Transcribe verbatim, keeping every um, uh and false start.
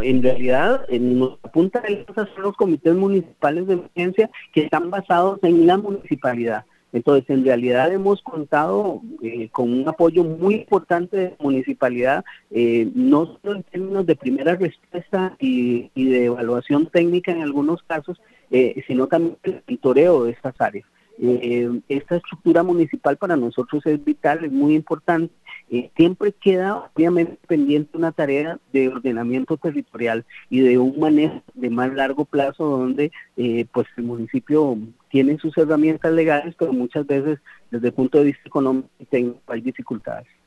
Bueno, en realidad, en nuestra punta de lanza son los comités municipales de emergencia que están basados en la municipalidad. Entonces, en realidad hemos contado eh, con un apoyo muy importante de la municipalidad, eh, no solo en términos de primera respuesta y, y de evaluación técnica en algunos casos, eh, sino también el monitoreo de estas áreas. Eh, esta estructura municipal para nosotros es vital, es muy importante. Eh, siempre queda obviamente pendiente una tarea de ordenamiento territorial y de un manejo de más largo plazo donde eh, pues el municipio tiene sus herramientas legales, pero muchas veces desde el punto de vista económico y técnico hay dificultades.